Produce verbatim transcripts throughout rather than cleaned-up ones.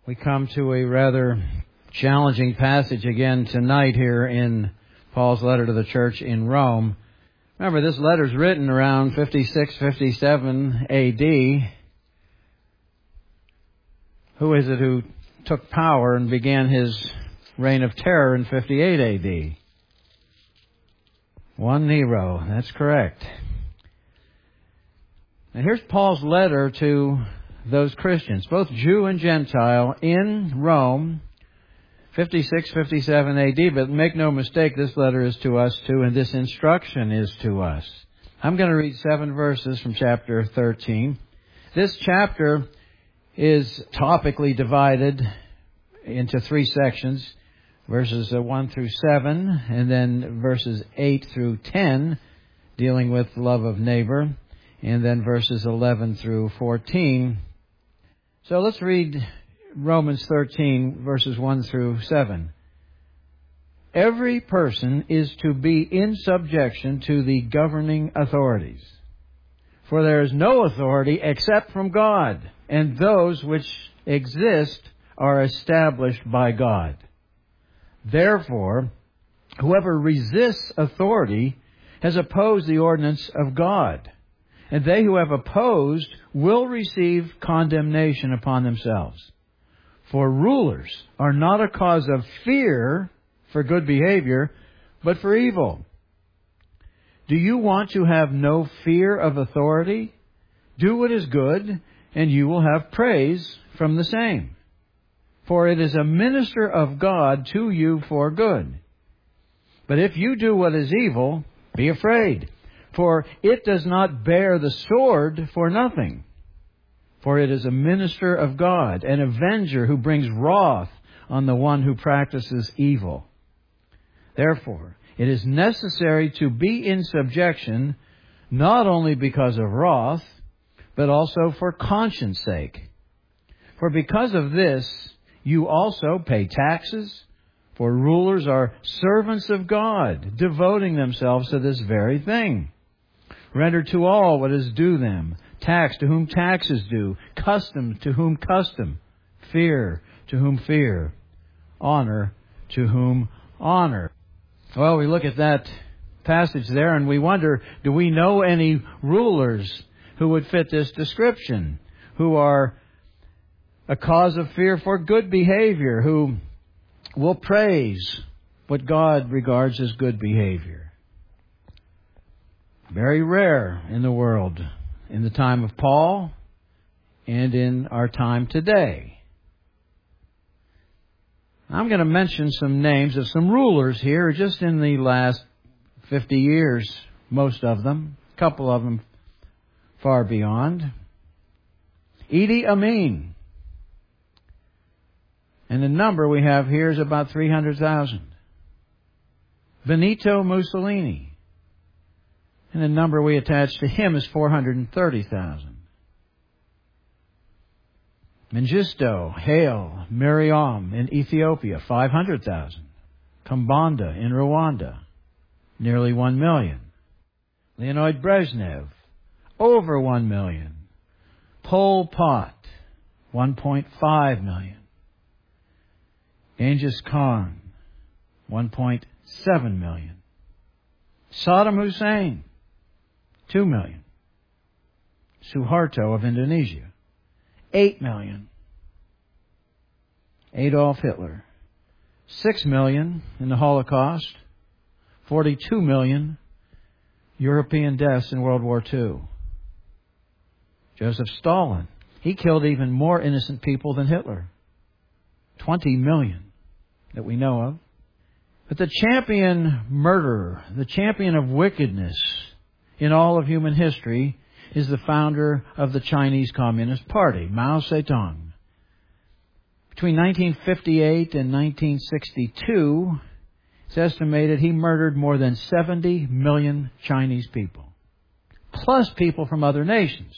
We come to a rather challenging passage again tonight here in Paul's letter to the church in Rome. Remember, this letter's written around fifty-six, fifty-seven A D. Who is it who took power and began his reign of terror in fifty-eight A D? One Nero, that's correct. Now here's Paul's letter to those Christians, both Jew and Gentile, in Rome, fifty-six, fifty-seven A D. But make no mistake, this letter is to us too, and this instruction is to us. I'm going to read seven verses from chapter thirteen. This chapter is topically divided into three sections, verses one through seven, and then verses eight through ten, dealing with love of neighbor, and then verses eleven through fourteen. So let's read Romans thirteen, verses one through seven. Every person is to be in subjection to the governing authorities. For there is no authority except from God, and those which exist are established by God. Therefore, whoever resists authority has opposed the ordinance of God, and they who have opposed will receive condemnation upon themselves. For rulers are not a cause of fear for good behavior, but for evil. Do you want to have no fear of authority? Do what is good, and you will have praise from the same. For it is a minister of God to you for good. But if you do what is evil, be afraid, for it does not bear the sword for nothing. For it is a minister of God, an avenger who brings wrath on the one who practices evil. Therefore, it is necessary to be in subjection, not only because of wrath, but also for conscience sake. For because of this, you also pay taxes, for rulers are servants of God, devoting themselves to this very thing. Render to all what is due them, tax to whom tax is due, custom to whom custom, fear to whom fear, honor to whom honor. Well, we look at that passage there and we wonder, do we know any rulers who would fit this description, who are a cause of fear for good behavior, who will praise what God regards as good behavior? Very rare in the world, in the time of Paul and in our time today. I'm going to mention some names of some rulers here just in the last fifty years, most of them, a couple of them far beyond. Idi Amin. And the number we have here is about three hundred thousand. Benito Mussolini. And the number we attach to him is four hundred thirty thousand. Mengistu Haile Mariam in Ethiopia, five hundred thousand. Kambanda in Rwanda, nearly one million. Leonid Brezhnev, over one million. Pol Pot, one point five million. Genghis Khan, one point seven million. Saddam Hussein, two million. Suharto of Indonesia, eight million. Adolf Hitler, six million in the Holocaust, forty-two million European deaths in World War Two. Joseph Stalin, he killed even more innocent people than Hitler, twenty million that we know of. But the champion murderer, the champion of wickedness in all of human history is the founder of the Chinese Communist Party, Mao Zedong. Between nineteen fifty-eight and nineteen sixty-two, it's estimated he murdered more than seventy million Chinese people, plus people from other nations.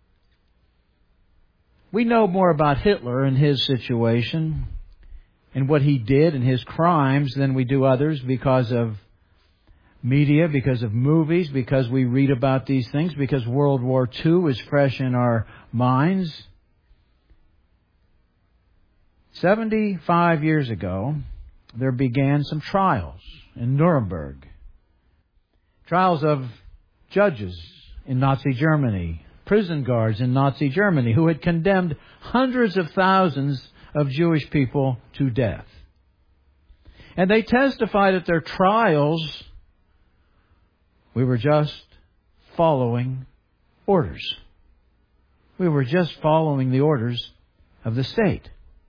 We know more about Hitler and his situation and what he did and his crimes than we do others because of media, because of movies, because we read about these things, because World War Two is fresh in our minds. seventy-five years ago, there began some trials in Nuremberg. Trials of judges in Nazi Germany, prison guards in Nazi Germany, who had condemned hundreds of thousands of Jewish people to death. And they testified at their trials, we were just following orders. We were just following the orders of the state.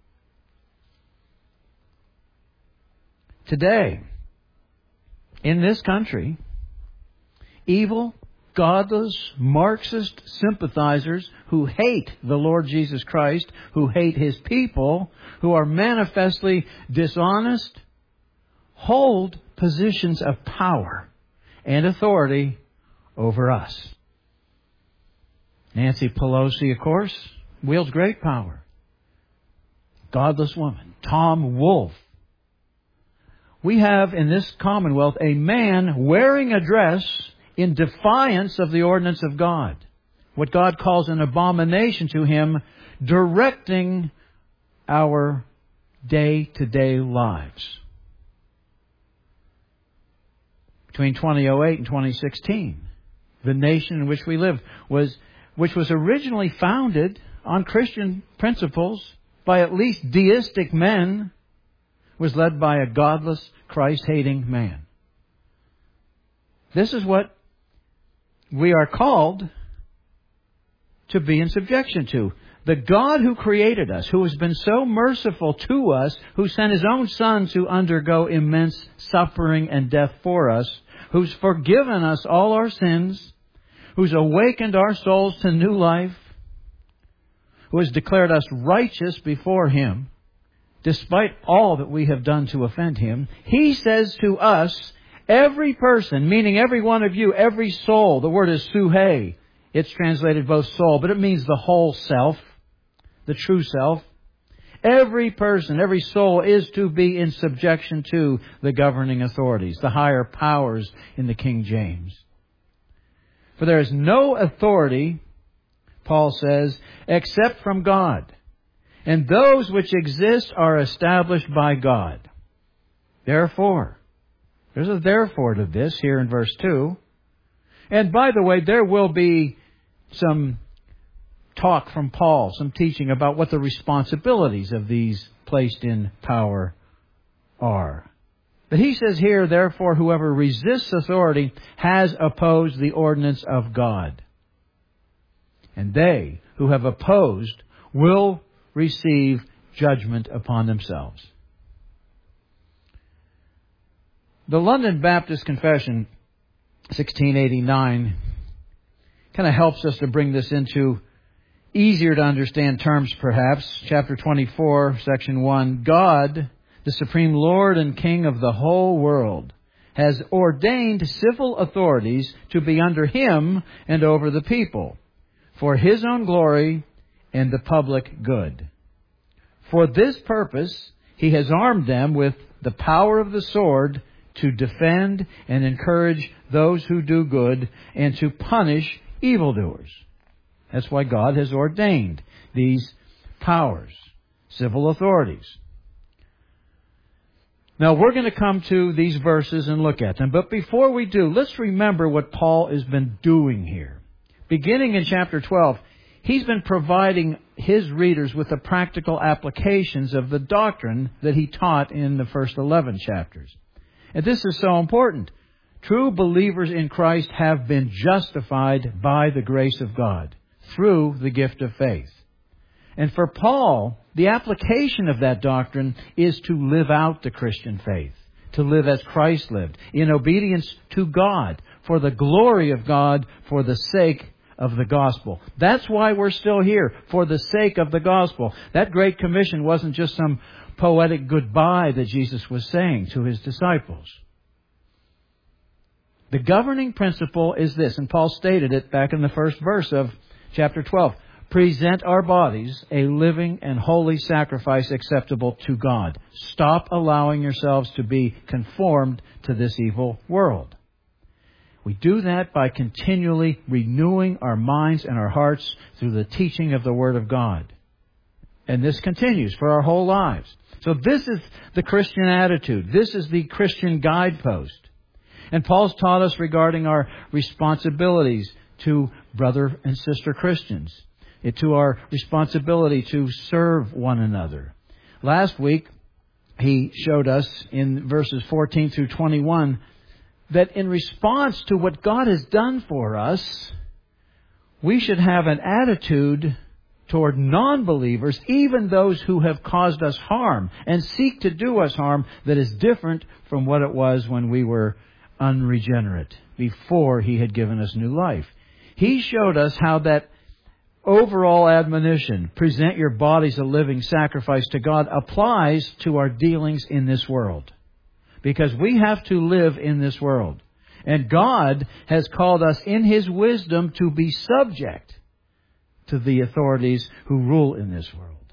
Today, in this country, evil, godless, Marxist sympathizers who hate the Lord Jesus Christ, who hate His people, who are manifestly dishonest, hold positions of power and authority over us. Nancy Pelosi, of course, wields great power. Godless woman. Tom Wolfe. We have in this Commonwealth a man wearing a dress in defiance of the ordinance of God. What God calls an abomination to Him, directing our day-to-day lives. Between twenty oh eight and twenty sixteen, the nation in which we live was, which was originally founded on Christian principles by at least deistic men, was led by a godless, Christ-hating man. This is what we are called to be in subjection to. The God who created us, who has been so merciful to us, who sent His own Son to undergo immense suffering and death for us, who's forgiven us all our sins, who's awakened our souls to new life, who has declared us righteous before Him, despite all that we have done to offend Him. He says to us, every person, meaning every one of you, every soul, the word is suhe. It's translated both soul, but it means the whole self, the true self. Every person, every soul is to be in subjection to the governing authorities, the higher powers in the King James. For there is no authority, Paul says, except from God. And those which exist are established by God. Therefore, there's a therefore to this here in verse two. And by the way, there will be some talk from Paul, some teaching about what the responsibilities of these placed in power are. But he says here, therefore, whoever resists authority has opposed the ordinance of God. And they who have opposed will receive judgment upon themselves. The London Baptist Confession, sixteen eighty-nine, kind of helps us to bring this into easier to understand terms, perhaps. Chapter twenty-four, section one. God, the supreme Lord and King of the whole world, has ordained civil authorities to be under Him and over the people, for His own glory and the public good. For this purpose, He has armed them with the power of the sword to defend and encourage those who do good and to punish evildoers. That's why God has ordained these powers, civil authorities. Now, we're going to come to these verses and look at them. But before we do, let's remember what Paul has been doing here. Beginning in chapter twelve, he's been providing his readers with the practical applications of the doctrine that he taught in the first eleven chapters. And this is so important. True believers in Christ have been justified by the grace of God through the gift of faith. And for Paul, the application of that doctrine is to live out the Christian faith, to live as Christ lived, in obedience to God, for the glory of God, for the sake of the gospel. That's why we're still here, for the sake of the gospel. That Great Commission wasn't just some poetic goodbye that Jesus was saying to His disciples. The governing principle is this, and Paul stated it back in the first verse of chapter twelve. Present our bodies a living and holy sacrifice acceptable to God. Stop allowing yourselves to be conformed to this evil world. We do that by continually renewing our minds and our hearts through the teaching of the Word of God. And this continues for our whole lives. So this is the Christian attitude. This is the Christian guidepost. And Paul's taught us regarding our responsibilities to brother and sister Christians, to our responsibility to serve one another. Last week, he showed us in verses fourteen through twenty-one that in response to what God has done for us, we should have an attitude toward non-believers, even those who have caused us harm and seek to do us harm, that is different from what it was when we were unregenerate, before He had given us new life. He showed us how that overall admonition, present your bodies a living sacrifice to God, applies to our dealings in this world. Because we have to live in this world. And God has called us in His wisdom to be subject to the authorities who rule in this world.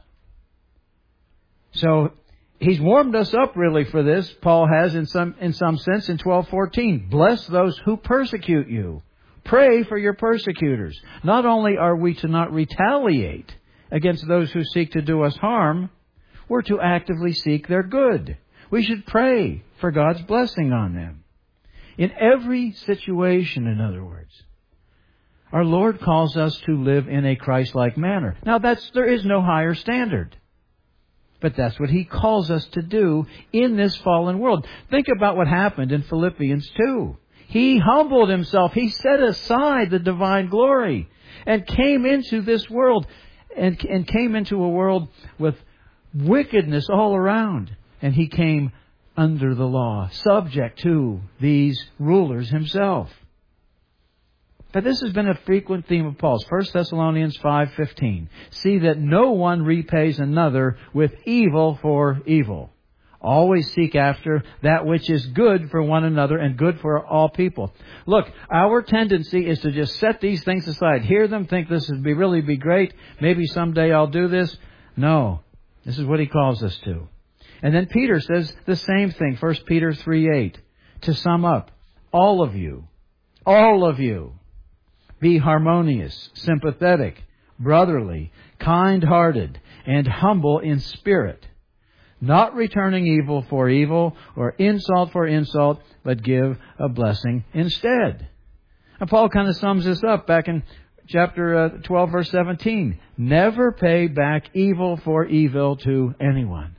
So He's warmed us up really for this. Paul has in some in some sense in twelve fourteen. Bless those who persecute you. Pray for your persecutors. Not only are we to not retaliate against those who seek to do us harm, we're to actively seek their good. We should pray for God's blessing on them. In every situation, in other words, our Lord calls us to live in a Christ-like manner. Now, that's there is no higher standard. But that's what He calls us to do in this fallen world. Think about what happened in Philippians two. He humbled Himself. He set aside the divine glory and came into this world and, and came into a world with wickedness all around. And He came under the law, subject to these rulers Himself. But this has been a frequent theme of Paul's. First Thessalonians five fifteen. See that no one repays another with evil for evil. Always seek after that which is good for one another and good for all people. Look, our tendency is to just set these things aside. Hear them, think this would be really be great. Maybe someday I'll do this. No. This is what he calls us to. And then Peter says the same thing. First Peter three eight. To sum up, all of you, all of you, be harmonious, sympathetic, brotherly, kind-hearted, and humble in spirit, not returning evil for evil or insult for insult, but give a blessing instead. And Paul kind of sums this up back in chapter twelve, verse seventeen. Never pay back evil for evil to anyone.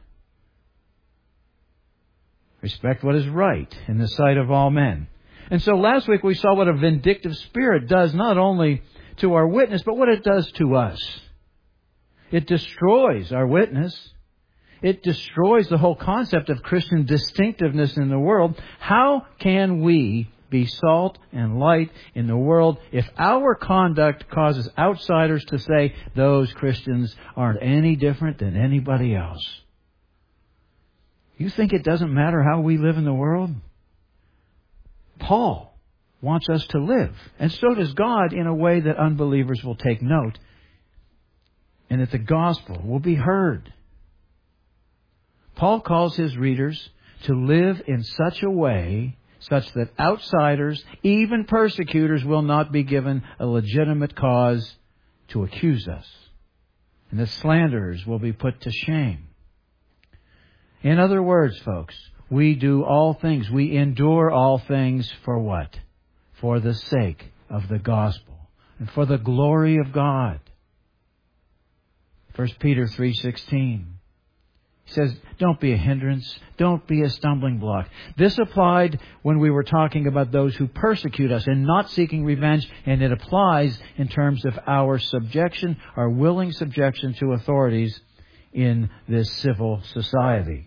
Respect what is right in the sight of all men. And so last week we saw what a vindictive spirit does not only to our witness, but what it does to us. It destroys our witness. It destroys the whole concept of Christian distinctiveness in the world. How can we be salt and light in the world if our conduct causes outsiders to say those Christians aren't any different than anybody else? You think it doesn't matter how we live in the world? Paul wants us to live, and so does God, in a way that unbelievers will take note and that the gospel will be heard. Paul calls his readers to live in such a way such that outsiders, even persecutors, will not be given a legitimate cause to accuse us, and that slanderers will be put to shame. In other words, folks, we do all things, we endure all things for what? For the sake of the gospel and for the glory of God. First Peter three sixteen. He says, don't be a hindrance, don't be a stumbling block. This applied when we were talking about those who persecute us and not seeking revenge, and it applies in terms of our subjection, our willing subjection to authorities in this civil society.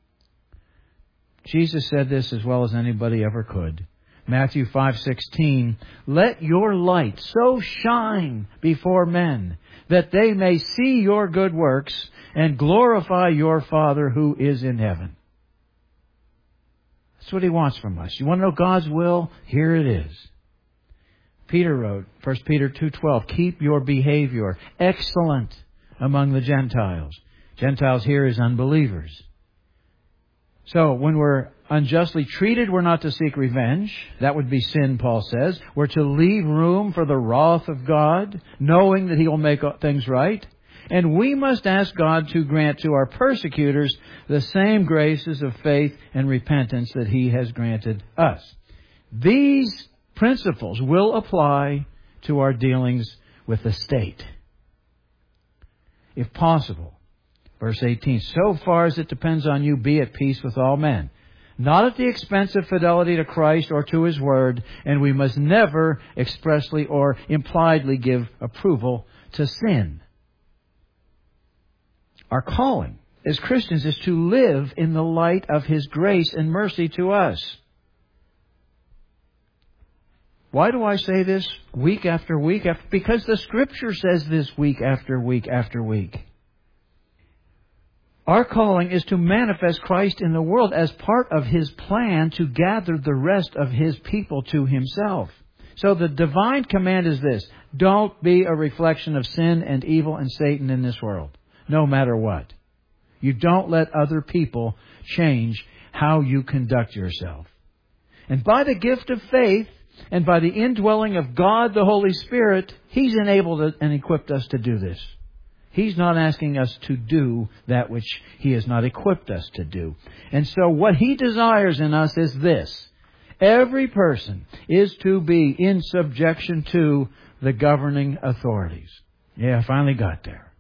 Jesus said this as well as anybody ever could. Matthew five sixteen, let your light so shine before men that they may see your good works and glorify your Father who is in heaven. That's what He wants from us. You want to know God's will? Here it is. Peter wrote, First Peter two twelve, keep your behavior excellent among the Gentiles. Gentiles here is unbelievers. So when we're unjustly treated, we're not to seek revenge. That would be sin, Paul says. We're to leave room for the wrath of God, knowing that He will make things right. And we must ask God to grant to our persecutors the same graces of faith and repentance that He has granted us. These principles will apply to our dealings with the state. If possible, verse eighteen, so far as it depends on you, be at peace with all men. Not at the expense of fidelity to Christ or to His Word, and we must never expressly or impliedly give approval to sin. Our calling as Christians is to live in the light of His grace and mercy to us. Why do I say this week after week after? Because the Scripture says this week after week after week. Our calling is to manifest Christ in the world as part of His plan to gather the rest of His people to Himself. So the divine command is this: don't be a reflection of sin and evil and Satan in this world, no matter what. You don't let other people change how you conduct yourself. And by the gift of faith, and by the indwelling of God the Holy Spirit, He's enabled and equipped us to do this. He's not asking us to do that which He has not equipped us to do. And so what He desires in us is this: every person is to be in subjection to the governing authorities. Yeah, I finally got there.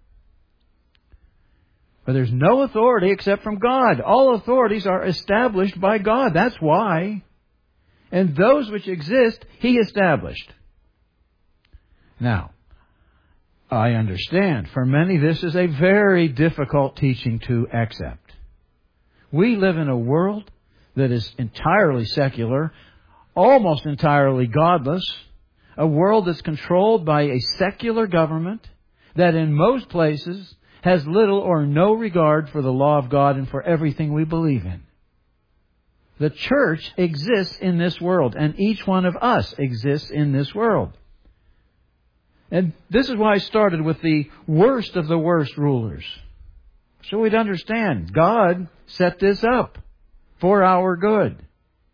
But there's no authority except from God. All authorities are established by God. That's why. And those which exist, He established. Now, I understand. For many, this is a very difficult teaching to accept. We live in a world that is entirely secular, almost entirely godless, a world that's controlled by a secular government that in most places has little or no regard for the law of God and for everything we believe in. The church exists in this world, and each one of us exists in this world. And this is why I started with the worst of the worst rulers. So we'd understand God set this up for our good.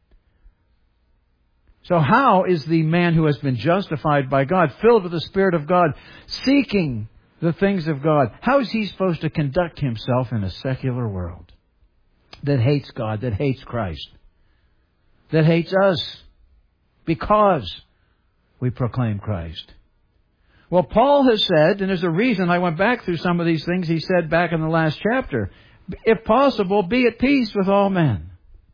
So how is the man who has been justified by God, filled with the Spirit of God, seeking the things of God, how is he supposed to conduct himself in a secular world that hates God, that hates Christ, that hates us because we proclaim Christ? Well, Paul has said, and there's a reason I went back through some of these things he said back in the last chapter, if possible, be at peace with all men.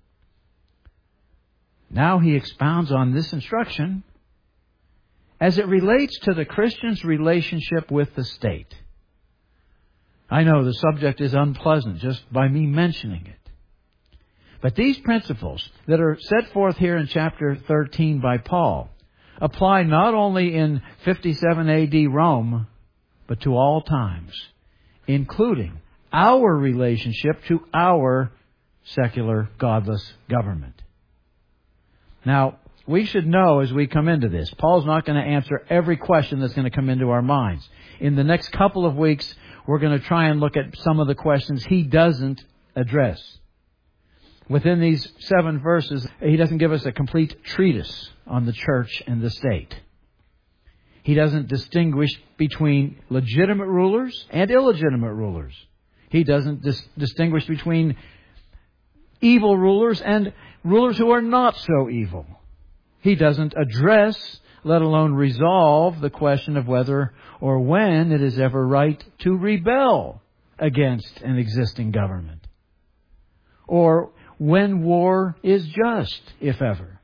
Now he expounds on this instruction as it relates to the Christian's relationship with the state. I know the subject is unpleasant just by me mentioning it. But these principles that are set forth here in chapter thirteen by Paul apply not only in fifty-seven A D Rome, but to all times, including our relationship to our secular, godless government. Now, we should know as we come into this, Paul's not going to answer every question that's going to come into our minds. In the next couple of weeks, we're going to try and look at some of the questions he doesn't address. Within these seven verses, he doesn't give us a complete treatise on the church and the state. He doesn't distinguish between legitimate rulers and illegitimate rulers. He doesn't dis- distinguish between evil rulers and rulers who are not so evil. He doesn't address, let alone resolve, the question of whether or when it is ever right to rebel against an existing government, or when war is just, if ever.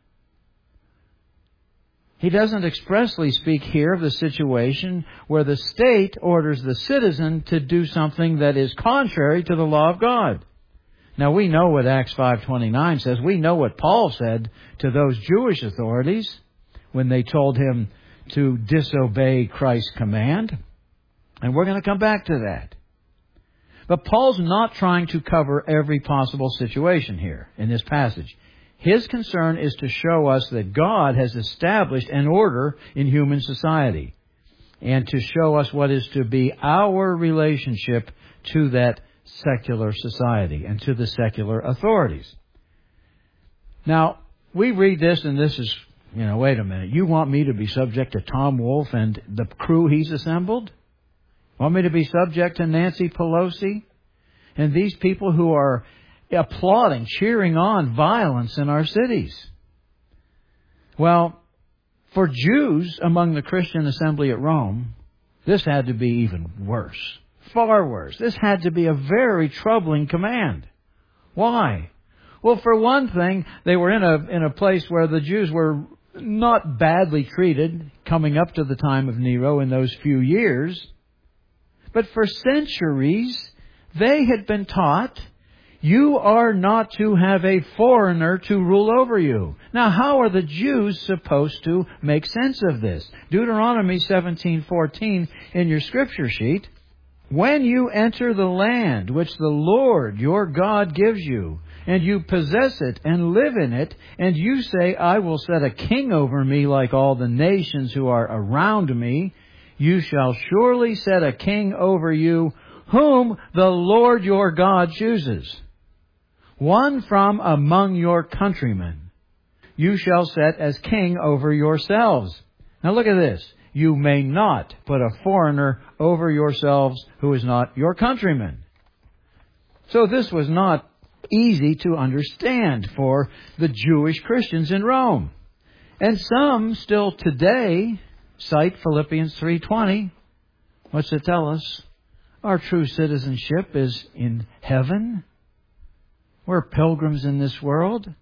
He doesn't expressly speak here of the situation where the state orders the citizen to do something that is contrary to the law of God. Now, we know what Acts five twenty-nine says. We know what Paul said to those Jewish authorities when they told him to disobey Christ's command. And we're going to come back to that. But Paul's not trying to cover every possible situation here in this passage. His concern is to show us that God has established an order in human society, and to show us what is to be our relationship to that secular society and to the secular authorities. Now, we read this and this is, you know, wait a minute. You want me to be subject to Tom Wolfe and the crew he's assembled? Want me to be subject to Nancy Pelosi and these people who are applauding, cheering on violence in our cities? Well, for Jews among the Christian assembly at Rome, this had to be even worse. Far worse. This had to be a very troubling command. Why? Well, for one thing, they were in a in a place where the Jews were not badly treated coming up to the time of Nero in those few years. But for centuries, they had been taught, you are not to have a foreigner to rule over you. Now, how are the Jews supposed to make sense of this? Deuteronomy seventeen fourteen in your scripture sheet. When you enter the land which the Lord your God gives you, and you possess it and live in it, and you say, I will set a king over me like all the nations who are around me, you shall surely set a king over you, whom the Lord your God chooses, one from among your countrymen. You shall set as king over yourselves. Now look at this. You may not put a foreigner over yourselves who is not your countryman. So this was not easy to understand for the Jewish Christians in Rome. And some still today cite Philippians three twenty. What's it tell us? Our true citizenship is in heaven. We're pilgrims in this world.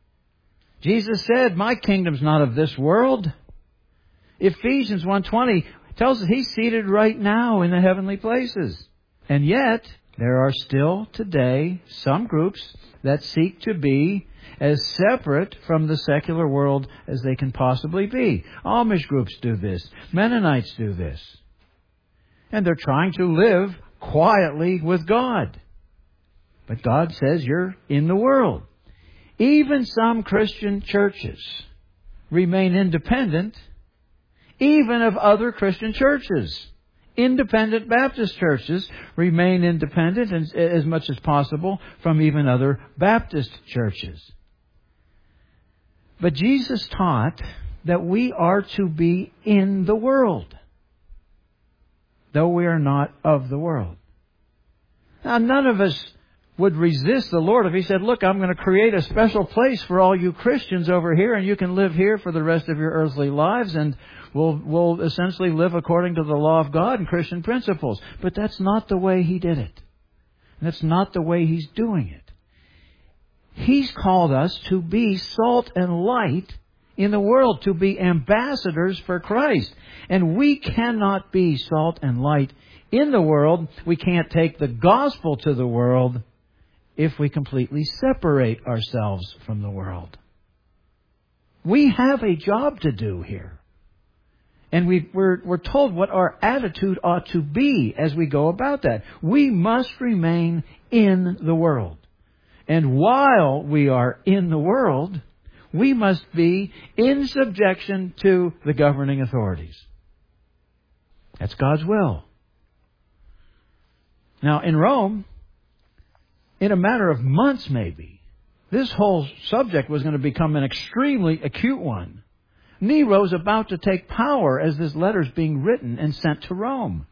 Jesus said, my kingdom's not of this world. Ephesians one twenty tells us He's seated right now in the heavenly places. And yet, there are still today some groups that seek to be as separate from the secular world as they can possibly be. Amish groups do this. Mennonites do this. And they're trying to live quietly with God. But God says you're in the world. Even some Christian churches remain independent, even of other Christian churches. Independent Baptist churches remain independent and, as much as possible from even other Baptist churches. But Jesus taught that we are to be in the world, though we are not of the world. Now, none of us would resist the Lord if He said, look, I'm going to create a special place for all you Christians over here, and you can live here for the rest of your earthly lives, and we'll, we'll essentially live according to the law of God and Christian principles. But that's not the way He did it. And that's not the way He's doing it. He's called us to be salt and light in the world, to be ambassadors for Christ. And we cannot be salt and light in the world. We can't take the gospel to the world if we completely separate ourselves from the world. We have a job to do here. And we, we're, we're told what our attitude ought to be as we go about that. We must remain in the world. And while we are in the world, we must be in subjection to the governing authorities. That's God's will. Now, in Rome, in a matter of months maybe, this whole subject was going to become an extremely acute one. Nero's about to take power as this letter's being written and sent to Rome.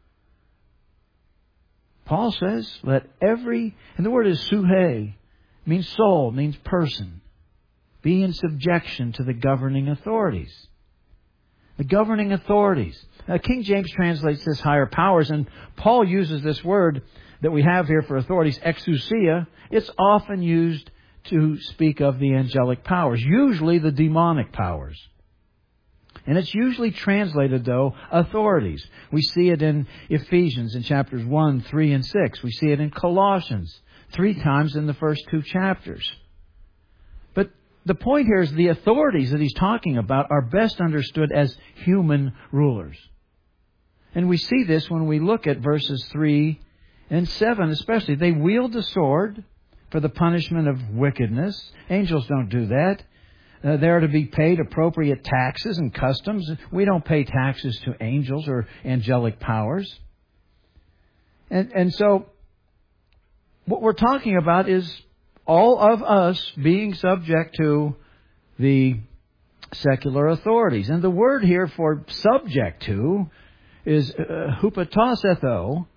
Paul says, let every, and the word is suhe, means soul, means person, be in subjection to the governing authorities. The governing authorities. Now, King James translates this higher powers, and Paul uses this word that we have here for authorities, exousia. It's often used to speak of the angelic powers, usually the demonic powers. And it's usually translated, though, authorities. We see it in Ephesians in chapters one, three, and six. We see it in Colossians three times in the first two chapters. But the point here is the authorities that he's talking about are best understood as human rulers. And we see this when we look at verses three and seven especially. They wield the sword for the punishment of wickedness. Angels don't do that. Uh, they are to be paid appropriate taxes and customs. We don't pay taxes to angels or angelic powers. And, and so what we're talking about is all of us being subject to the secular authorities. And the word here for subject to is uh, hupotasetho.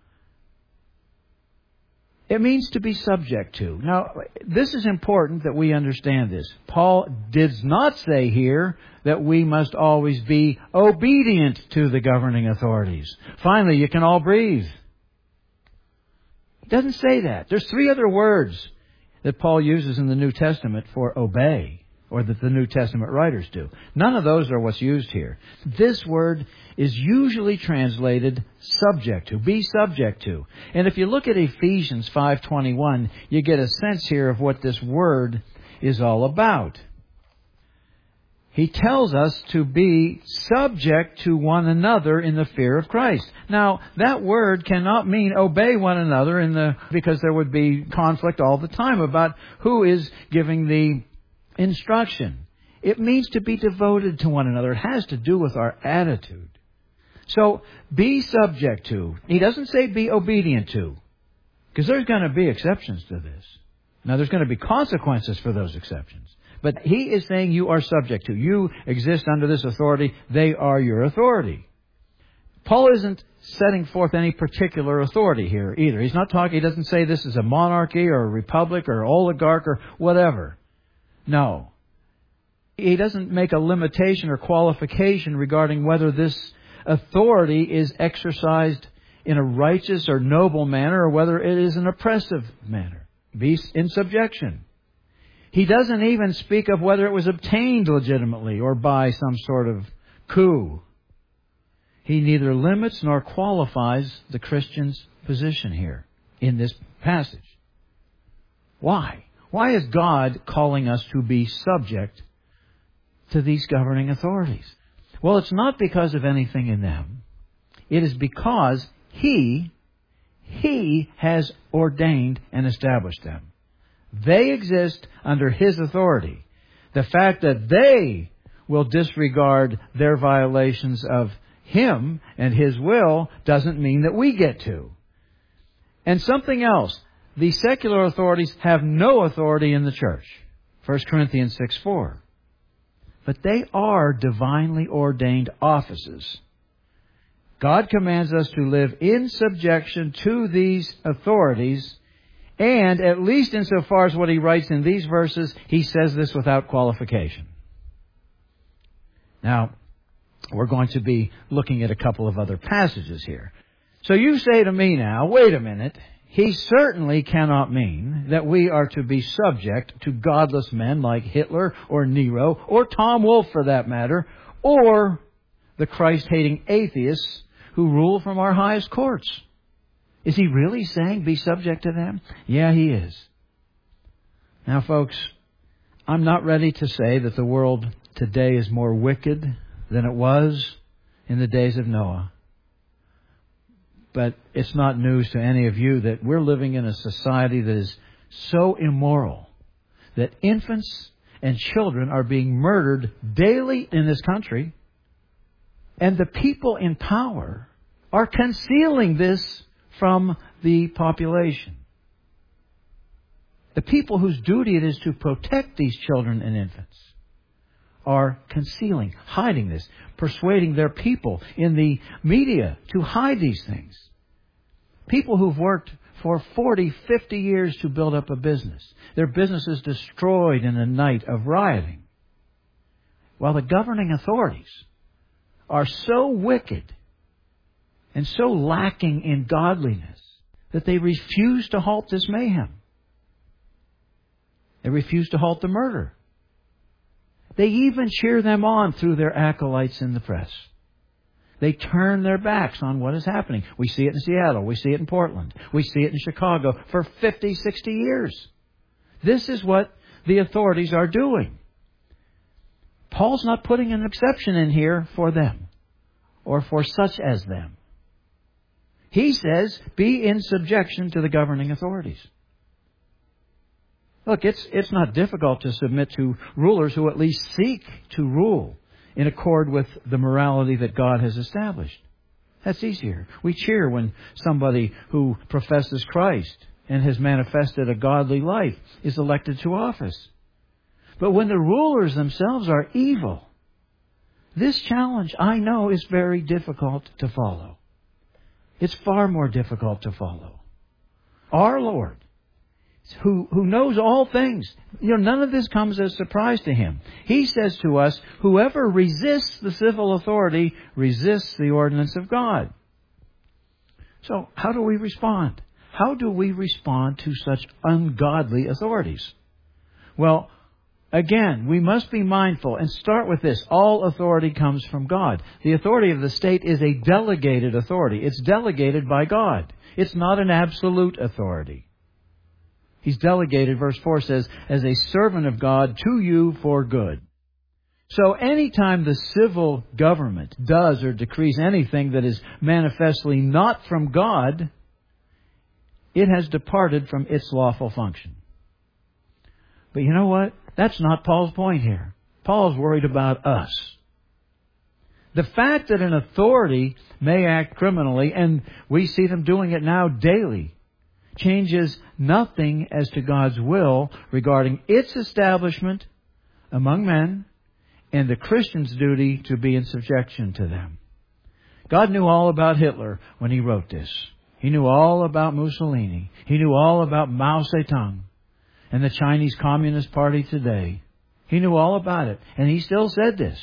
It means to be subject to. Now, this is important that we understand this. Paul does not say here that we must always be obedient to the governing authorities. Finally, you can all breathe. He doesn't say that. There's three other words that Paul uses in the New Testament for obey, or that the New Testament writers do. None of those are what's used here. This word is usually translated subject to, be subject to. And if you look at Ephesians five twenty-one, you get a sense here of what this word is all about. He tells us to be subject to one another in the fear of Christ. Now, that word cannot mean obey one another in the because there would be conflict all the time about who is giving the instruction. It means to be devoted to one another. It has to do with our attitude. So, be subject to. He doesn't say be obedient to, because there's going to be exceptions to this. Now, there's going to be consequences for those exceptions. But he is saying you are subject to. You exist under this authority. They are your authority. Paul isn't setting forth any particular authority here either. He's not talking, he doesn't say this is a monarchy or a republic or oligarch or whatever. No. He doesn't make a limitation or qualification regarding whether this authority is exercised in a righteous or noble manner or whether it is an oppressive manner. Be in subjection. He doesn't even speak of whether it was obtained legitimately or by some sort of coup. He neither limits nor qualifies the Christian's position here in this passage. Why? Why is God calling us to be subject to these governing authorities? Well, it's not because of anything in them. It is because He, He has ordained and established them. They exist under His authority. The fact that they will disregard their violations of Him and His will doesn't mean that we get to. And something else. The secular authorities have no authority in the church. First Corinthians six four. But they are divinely ordained offices. God commands us to live in subjection to these authorities. And at least insofar as what he writes in these verses, he says this without qualification. Now, we're going to be looking at a couple of other passages here. So you say to me now, wait a minute, he certainly cannot mean that we are to be subject to godless men like Hitler or Nero or Tom Wolfe for that matter, or the Christ-hating atheists who rule from our highest courts. Is he really saying be subject to them? Yeah, he is. Now, folks, I'm not ready to say that the world today is more wicked than it was in the days of Noah. But it's not news to any of you that we're living in a society that is so immoral that infants and children are being murdered daily in this country. And the people in power are concealing this from the population. The people whose duty it is to protect these children and infants are concealing, hiding this, persuading their people in the media to hide these things. People who've worked for forty, fifty years to build up a business. Their business is destroyed in a night of rioting. While the governing authorities are so wicked and so lacking in godliness that they refuse to halt this mayhem. They refuse to halt the murder. They even cheer them on through their acolytes in the press. They turn their backs on what is happening. We see it in Seattle. We see it in Portland. We see it in Chicago for fifty, sixty years. This is what the authorities are doing. Paul's not putting an exception in here for them or for such as them. He says, be in subjection to the governing authorities. Look, it's it's not difficult to submit to rulers who at least seek to rule in accord with the morality that God has established. That's easier. We cheer when somebody who professes Christ and has manifested a godly life is elected to office. But when the rulers themselves are evil, This challenge, I know, is very difficult to follow. It's far more difficult to follow. Our Lord, who, who knows all things, you know, none of this comes as a surprise to Him. He says to us, whoever resists the civil authority resists the ordinance of God. So, how do we respond? How do we respond to such ungodly authorities? Well, again, we must be mindful and start with this. All authority comes from God. The authority of the state is a delegated authority. It's delegated by God. It's not an absolute authority. He's delegated, verse four says, as a servant of God to you for good. So anytime the civil government does or decrees anything that is manifestly not from God, it has departed from its lawful function. But you know what? That's not Paul's point here. Paul's worried about us. The fact that an authority may act criminally, and we see them doing it now daily, changes nothing as to God's will regarding its establishment among men and the Christian's duty to be in subjection to them. God knew all about Hitler when He wrote this. He knew all about Mussolini. He knew all about Mao Zedong and the Chinese Communist Party today. He knew all about it. And He still said this.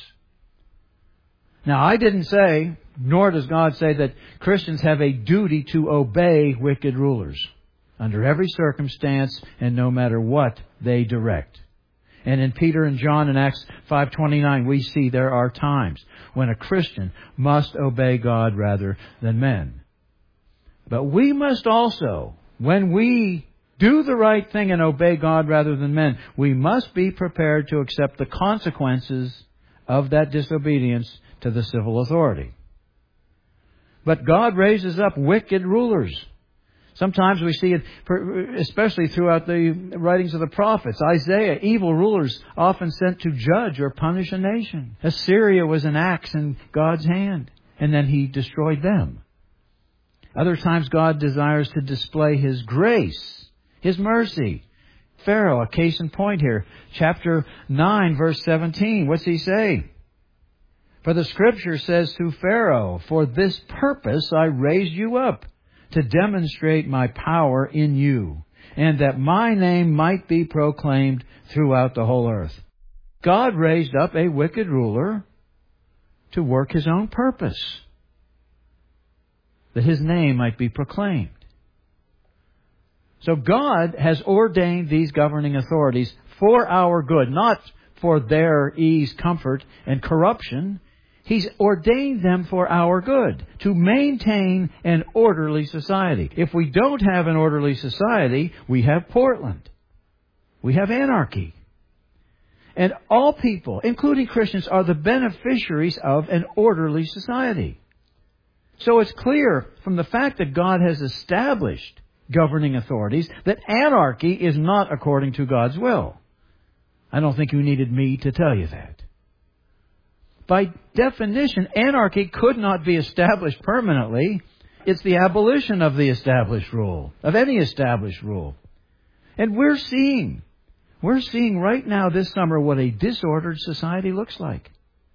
Now, I didn't say, nor does God say, that Christians have a duty to obey wicked rulers under every circumstance and no matter what they direct. And in Peter and John in Acts five twenty-nine, we see there are times when a Christian must obey God rather than men. But we must also, when we do the right thing and obey God rather than men, we must be prepared to accept the consequences of that disobedience to the civil authority. But God raises up wicked rulers. Sometimes we see it, especially throughout the writings of the prophets. Isaiah, evil rulers often sent to judge or punish a nation. Assyria was an axe in God's hand, and then He destroyed them. Other times God desires to display His grace, His mercy. Pharaoh, a case in point here. Chapter nine, verse seventeen. What's he say? For the Scripture says to Pharaoh, for this purpose I raised you up, to demonstrate my power in you, and that my name might be proclaimed throughout the whole earth. God raised up a wicked ruler to work His own purpose, that His name might be proclaimed. So God has ordained these governing authorities for our good, not for their ease, comfort, and corruption. He's ordained them for our good, to maintain an orderly society. If we don't have an orderly society, we have Portland. We have anarchy. And all people, including Christians, are the beneficiaries of an orderly society. So it's clear from the fact that God has established governing authorities that anarchy is not according to God's will. I don't think you needed me to tell you that. By definition, anarchy could not be established permanently. It's the abolition of the established rule, of any established rule. And we're seeing, we're seeing right now this summer what a disordered society looks like.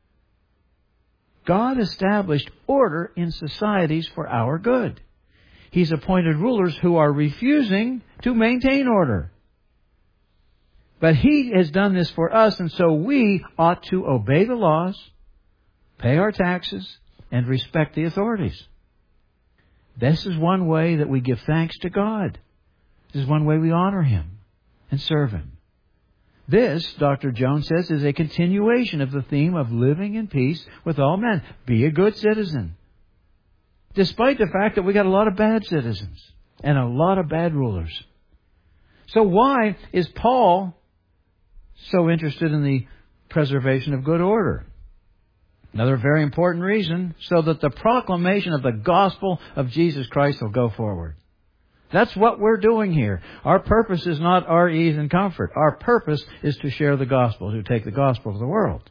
God established order in societies for our good. He's appointed rulers who are refusing to maintain order. But He has done this for us, and so we ought to obey the laws, pay our taxes, and respect the authorities. This is one way that we give thanks to God. This is one way we honor Him and serve Him. This, Doctor Jones says, is a continuation of the theme of living in peace with all men. Be a good citizen. Despite the fact that we got a lot of bad citizens and a lot of bad rulers. So why is Paul so interested in the preservation of good order? Another very important reason, so that the proclamation of the gospel of Jesus Christ will go forward. That's what we're doing here. Our purpose is not our ease and comfort. Our purpose is to share the gospel, to take the gospel to the world.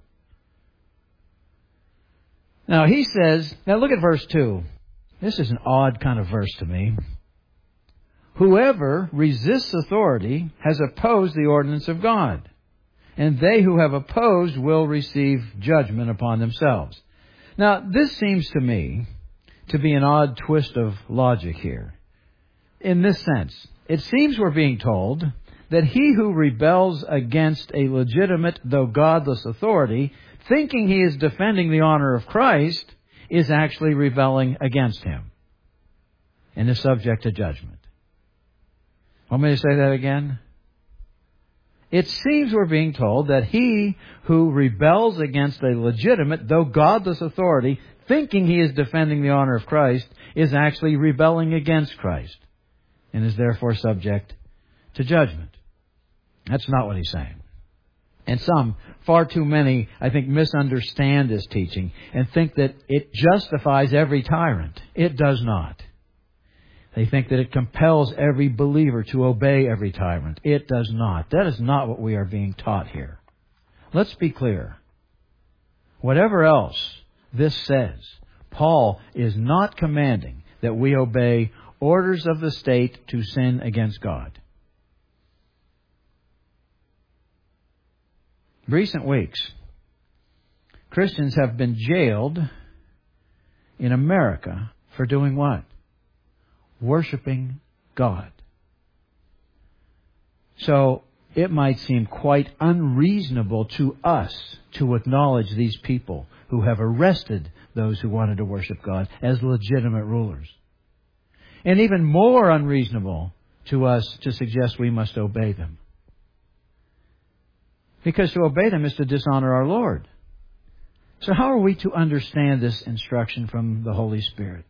Now he says, now look at verse two. This is an odd kind of verse to me. Whoever resists authority has opposed the ordinance of God, and they who have opposed will receive judgment upon themselves. Now, this seems to me to be an odd twist of logic here. In this sense, it seems we're being told that he who rebels against a legitimate, though godless authority, thinking he is defending the honor of Christ, is actually rebelling against him and is subject to judgment. Want me to say that again? It seems we're being told that he who rebels against a legitimate, though godless authority, thinking he is defending the honor of Christ, is actually rebelling against Christ and is therefore subject to judgment. That's not what he's saying. And some, far too many, I think, misunderstand this teaching and think that it justifies every tyrant. It does not. They think that it compels every believer to obey every tyrant. It does not. That is not what we are being taught here. Let's be clear. Whatever else this says, Paul is not commanding that we obey orders of the state to sin against God. Recent weeks, Christians have been jailed in America for doing what? Worshiping God. So it might seem quite unreasonable to us to acknowledge these people who have arrested those who wanted to worship God as legitimate rulers. And even more unreasonable to us to suggest we must obey them. Because to obey them is to dishonor our Lord. So how are we to understand this instruction from the Holy Spirit?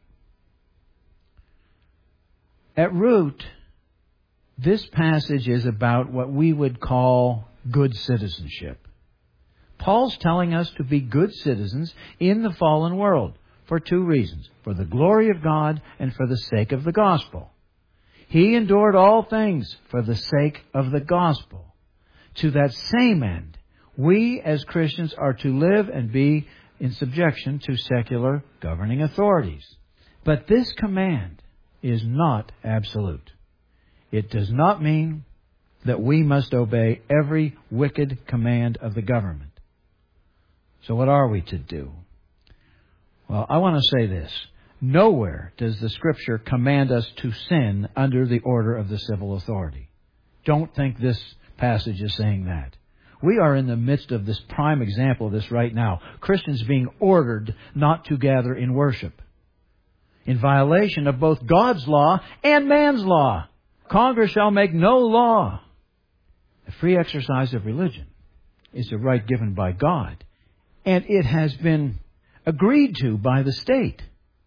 At root, this passage is about what we would call good citizenship. Paul's telling us to be good citizens in the fallen world for two reasons. For the glory of God and for the sake of the gospel. He endured all things for the sake of the gospel. To that same end, we as Christians are to live and be in subjection to secular governing authorities. But this command is not absolute. It does not mean that we must obey every wicked command of the government. So what are we to do? Well, I want to say this. Nowhere does the Scripture command us to sin under the order of the civil authority. Don't think this passage is saying that. We are in the midst of this prime example of this right now. Christians being ordered not to gather in worship. In violation of both God's law and man's law. Congress shall make no law. The free exercise of religion is a right given by God. And it has been agreed to by the state.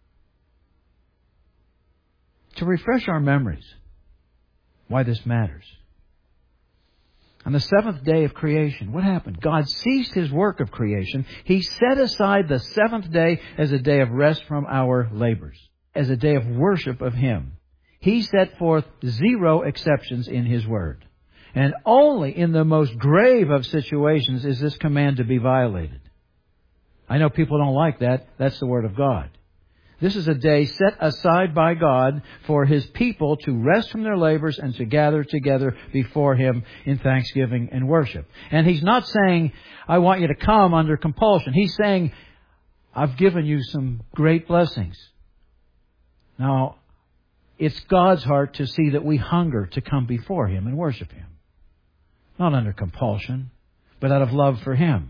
To refresh our memories, why this matters. On the seventh day of creation, what happened? God ceased His work of creation. He set aside the seventh day as a day of rest from our labors, as a day of worship of Him. He set forth zero exceptions in His Word. And only in the most grave of situations is this command to be violated. I know people don't like that. That's the Word of God. This is a day set aside by God for His people to rest from their labors and to gather together before Him in thanksgiving and worship. And He's not saying, I want you to come under compulsion. He's saying, I've given you some great blessings. Now, it's God's heart to see that we hunger to come before Him and worship Him. Not under compulsion, but out of love for Him.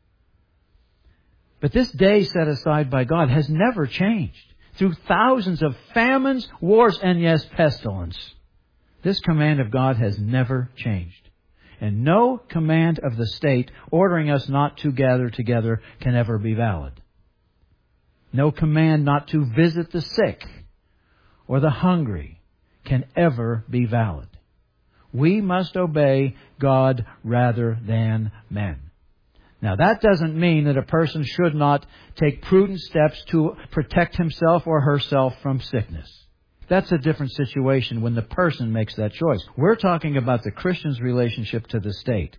But this day set aside by God has never changed. Through thousands of famines, wars, and yes, pestilence. This command of God has never changed. And no command of the state ordering us not to gather together can ever be valid. No command not to visit the sick or the hungry can ever be valid. We must obey God rather than men. Now, that doesn't mean that a person should not take prudent steps to protect himself or herself from sickness. That's a different situation when the person makes that choice. We're talking about the Christian's relationship to the state.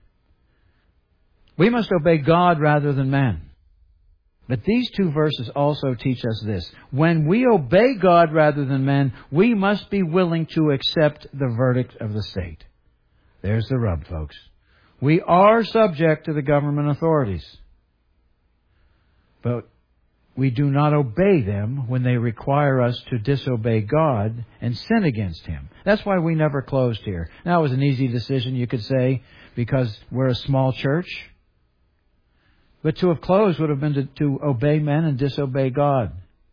We must obey God rather than man. But these two verses also teach us this. When we obey God rather than men, we must be willing to accept the verdict of the state. There's the rub, folks. We are subject to the government authorities. But we do not obey them when they require us to disobey God and sin against Him. That's why we never closed here. Now, it was an easy decision, you could say, because we're a small church. But to have closed would have been to, to obey men and disobey God.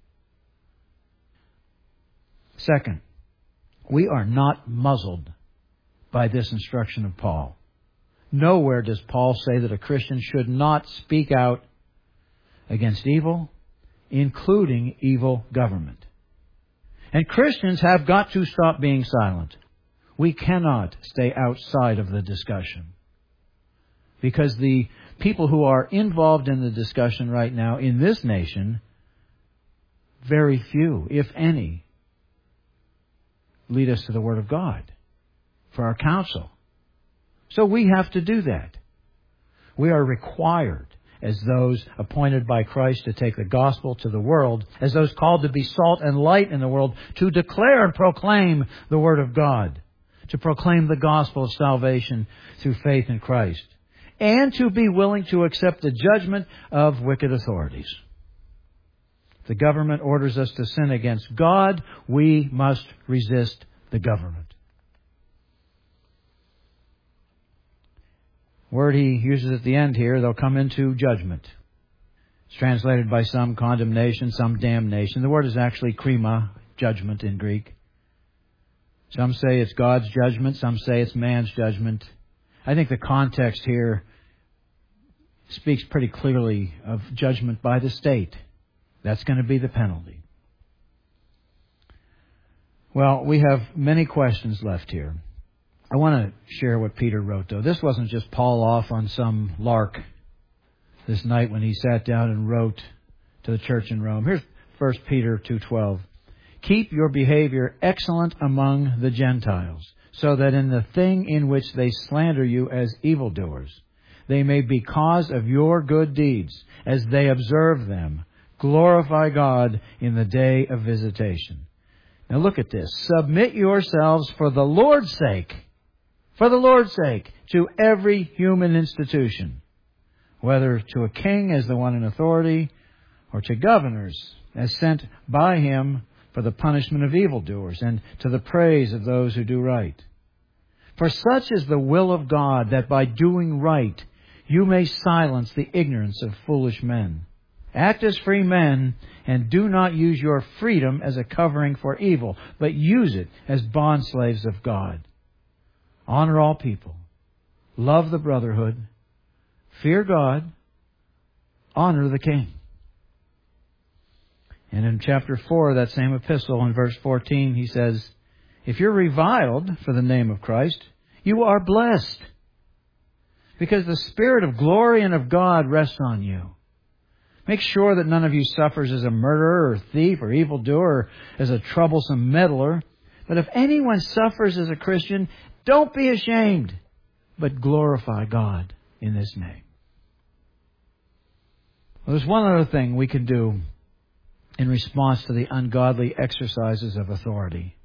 Second, we are not muzzled by this instruction of Paul. Nowhere does Paul say that a Christian should not speak out against evil, including evil government. And Christians have got to stop being silent. We cannot stay outside of the discussion. Because the people who are involved in the discussion right now in this nation, very few, if any, lead us to the Word of God for our counsel. So we have to do that. We are required, as those appointed by Christ to take the gospel to the world, as those called to be salt and light in the world, to declare and proclaim the Word of God, to proclaim the gospel of salvation through faith in Christ, and to be willing to accept the judgment of wicked authorities. If the government orders us to sin against God, we must resist the government. Word he uses at the end here, they'll come into judgment. It's translated by some condemnation, some damnation. The word is actually krima, judgment in Greek. Some say it's God's judgment, some say it's man's judgment. I think the context here speaks pretty clearly of judgment by the state. That's going to be the penalty. Well, we have many questions left here. I want to share what Peter wrote, though. This wasn't just Paul off on some lark this night when he sat down and wrote to the church in Rome. Here's First Peter two twelve. Keep your behavior excellent among the Gentiles, so that in the thing in which they slander you as evildoers, they may, because of your good deeds, as they observe them, glorify God in the day of visitation. Now look at this. Submit yourselves for the Lord's sake, for the Lord's sake, to every human institution, whether to a king as the one in authority, or to governors as sent by him for the punishment of evildoers, and to the praise of those who do right. For such is the will of God, that by doing right you may silence the ignorance of foolish men. Act as free men, and do not use your freedom as a covering for evil, but use it as bondslaves of God. Honor all people. Love the brotherhood. Fear God. Honor the king. And in chapter four of that same epistle, in verse fourteen, he says, if you're reviled for the name of Christ, you are blessed, because the Spirit of glory and of God rests on you. Make sure that none of you suffers as a murderer or thief or evildoer or as a troublesome meddler. But if anyone suffers as a Christian, don't be ashamed, but glorify God in this name. Well, there's one other thing we can do in response to the ungodly exercises of authority.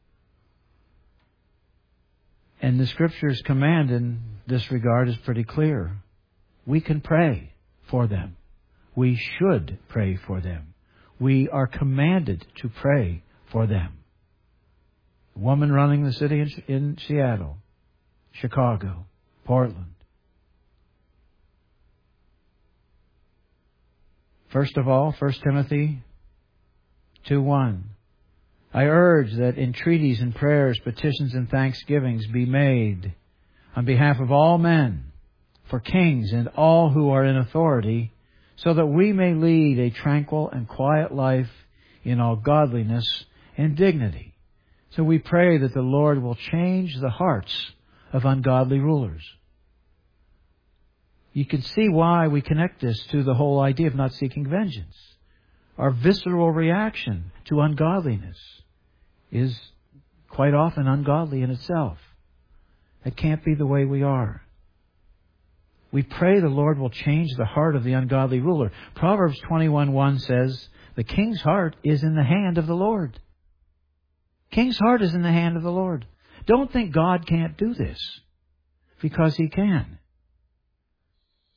And the Scripture's command in this regard is pretty clear. We can pray for them. We should pray for them. We are commanded to pray for them. The woman running the city in, in Seattle, Chicago, Portland. First of all, First Timothy two one. I urge that entreaties and prayers, petitions and thanksgivings be made on behalf of all men, for kings and all who are in authority, so that we may lead a tranquil and quiet life in all godliness and dignity. So we pray that the Lord will change the hearts of ungodly rulers. You can see why we connect this to the whole idea of not seeking vengeance. Our visceral reaction to ungodliness is quite often ungodly in itself. It can't be the way we are. We pray the Lord will change the heart of the ungodly ruler. Proverbs twenty-one one says, the king's heart is in the hand of the Lord. King's heart is in the hand of the Lord. Don't think God can't do this, because He can.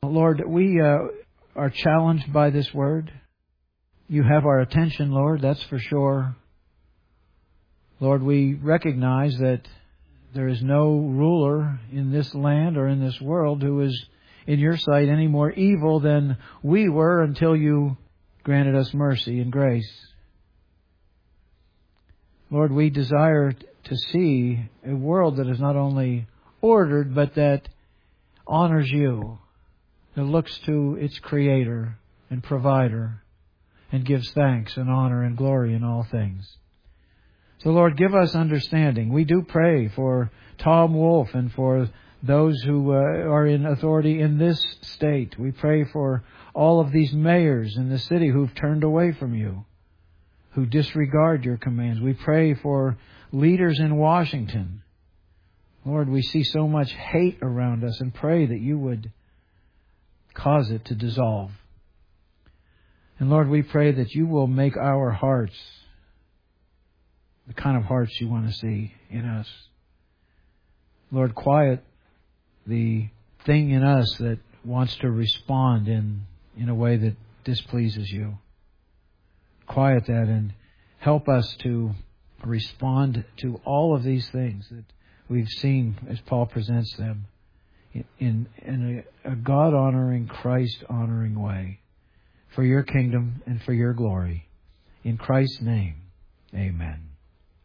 Lord, we uh, are challenged by this word. You have our attention, Lord, that's for sure. Lord, we recognize that there is no ruler in this land or in this world who is, in your sight, any more evil than we were until you granted us mercy and grace. Lord, we desire to see a world that is not only ordered, but that honors you, that looks to its Creator and Provider, and gives thanks and honor and glory in all things. So, Lord, give us understanding. We do pray for Tom Wolfe and for those who uh, are in authority in this state. We pray for all of these mayors in the city who've turned away from you, who disregard your commands. We pray for leaders in Washington. Lord, we see so much hate around us and pray that you would cause it to dissolve. And Lord, we pray that you will make our hearts the kind of hearts you want to see in us. Lord, quiet the thing in us that wants to respond in, in a way that displeases you. Quiet that and help us to respond to all of these things that we've seen as Paul presents them in, in, in a, a God-honoring, Christ-honoring way for your kingdom and for your glory. In Christ's name, amen.